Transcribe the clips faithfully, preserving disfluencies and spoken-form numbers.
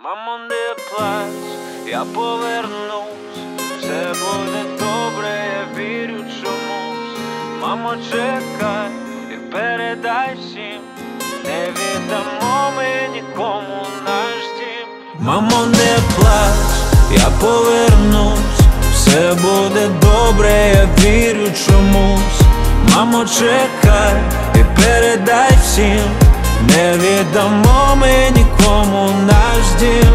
Мамо, не плач, я повернусь, все буде добре, я вірю чомусь. Мамо, чекай і передай всім, не віддамо ми нікому наш дім. Мамо, не плач, я повернусь, все буде добре, я вірю чомусь. Мамо, чекай і передай всім, не віддамо ми нікому наш дім.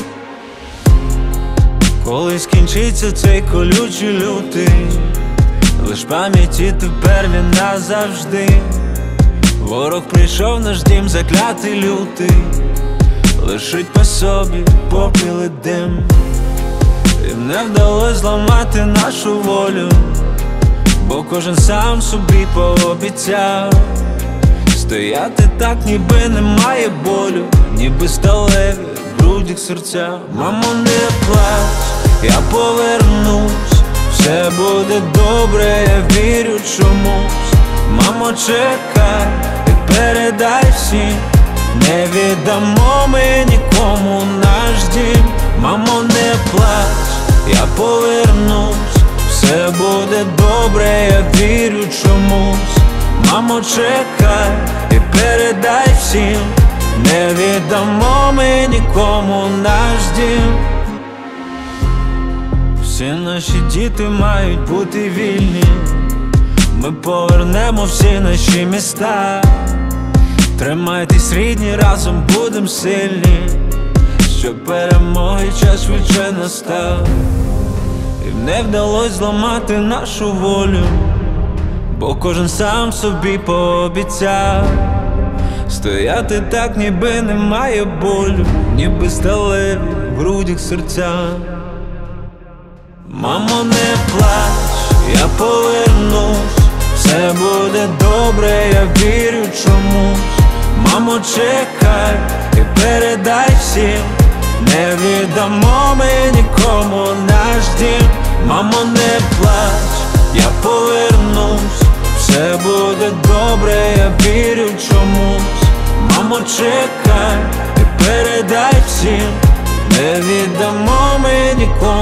Коли скінчиться цей колючий лютий, лиш пам'яті тепер він назавжди. Ворог прийшов, наш дім заклятий лютий, лишить по собі попіл і дим. Їм не вдалось зламати нашу волю, бо кожен сам собі пообіцяв стояти так, ніби немає болю, ніби сталеві в грудях серця. Мамо, не плач, я повернусь, все буде добре, я вірю чомусь. Мамо, чекай і передай всім, не віддамо ми нікому наш дім. Мамо, не плач, я повернусь, все буде добре, я вірю чомусь. Мамо, чекай і передай всім, не віддамо ми нікому наш дім. Всі наші діти мають бути вільні, ми повернемо всі наші міста. Тримайтесь, рідні, разом будем сильні, щоб перемоги час швидше настав. І не вдалось зламати нашу волю, бо кожен сам собі пообіцяв стояти так, ніби немає болю, ніби сталеві в грудях серця. Мамо, не плач, я повернусь, все буде добре, я вірю чомусь. Мамо, чекай і передай всім, не віддамо ми нікому наш дім. Мамо, не плач, я повернусь, все буде добре, я вірю чомусь. Мамо, чекай і передай всім, не віддамо ми нікому